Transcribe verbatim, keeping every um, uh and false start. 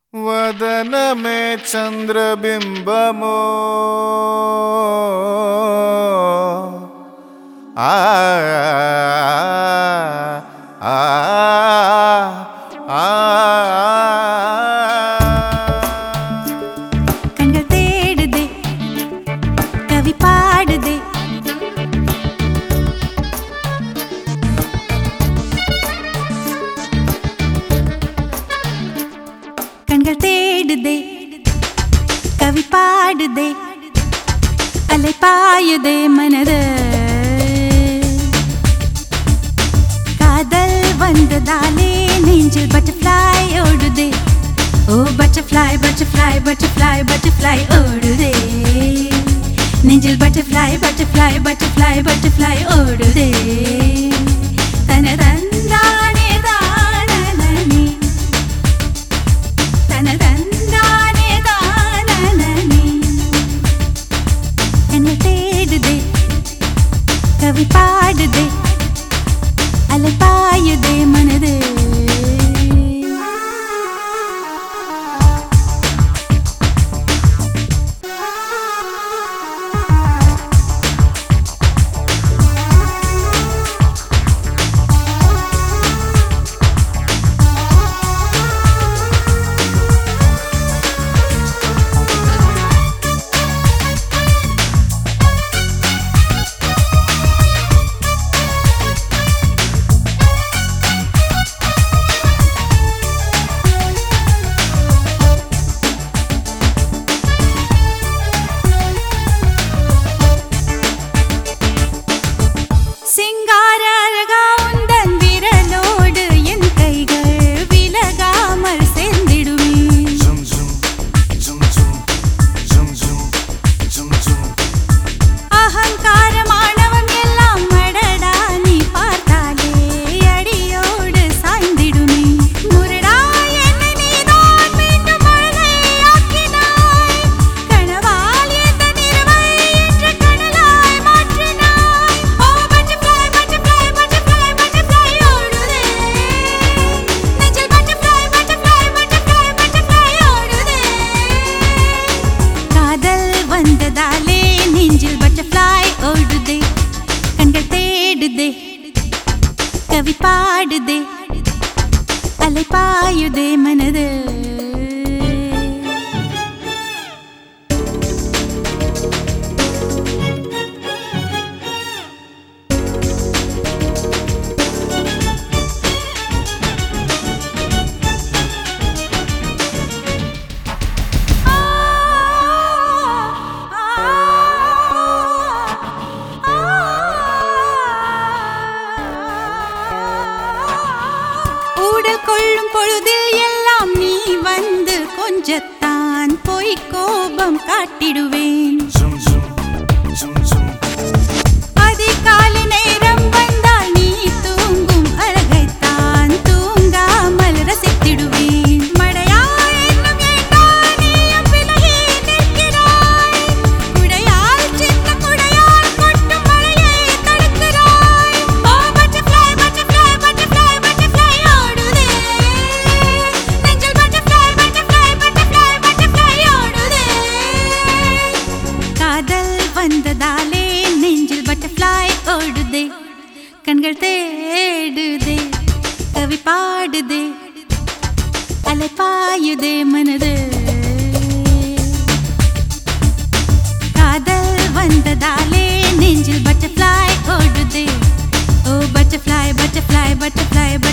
वदनमे चंद्रबिंबमो आ आ आ கண்கள் தேடுதே கவி பாடுதே கண்கள் தேடுதே கவி பாடுதே அலை பாயுதே மனது காதல் வந்ததாலே நெஞ்சில் பட்டர்ஃப்ளை ஓடுதே ஓ பட்டர்ஃப்ளை பட்டர்ஃப்ளை பட்டர்ஃப்ளை பட்டர்ஃப்ளை ஓடுதே நெஞ்சில் பட்டர்ஃப்ளை பட்டர்ஃப்ளை பட்டர்ஃப்ளை பட்டர்ஃப்ளை ஓடுதே தனதந்தானே தானனனி தனதந்தானே தானனனி என்னை தேடுதே கவி பாடுதே அலை பாயுதே மனது வந்ததாலே நெஞ்சில் பட்டர்ஃப்ளை ஓடுதே கண்கள் தேடுதே கவி பாடுதே அலை பாயுதே மனது கொள்ளும் பொழுதில் எல்லாம் நீ வந்து கொஞ்சத்தான் போய் கோபம் காட்டிடுவேன் அதிகாலை நேரம் வந்தால் நீ தூங்கும் அழகைத்தான் தூங்காமல் ரசித்திடுவேன் மழையா என்னும் ஏண்டால் நீயும் விலகி நிற்கிறாய் குடையால் சின்ன குடையால் கொட்டும் மழையை தடுக்கிறாய் ஓ பட்டர்ஃப்ளை பட்டர்ஃப்ளை பட்டர்ஃப்ளை பட்டர்ஃப்ளை ஓடுதே நெஞ்சில் பட்டர்ஃப்ளை பட்டர்ஃப்ளை பட்டர்ஃப்ளை பட்டர்ஃப்ளை ஓடுதே காதல் வந்ததாலே நெஞ்சில் பட்டர்ஃப்ளை ஓடுதே கண்கள் தேடுதே கவி பாடுதே அலை பாயுதே மனது காதல் வந்ததாலே நெஞ்சில் பட்டர்ஃப்ளை ஓடுதே ஓ பட்டர்ஃப்ளை பட்டர்ஃப்ளை பட்டர்ஃப்ளை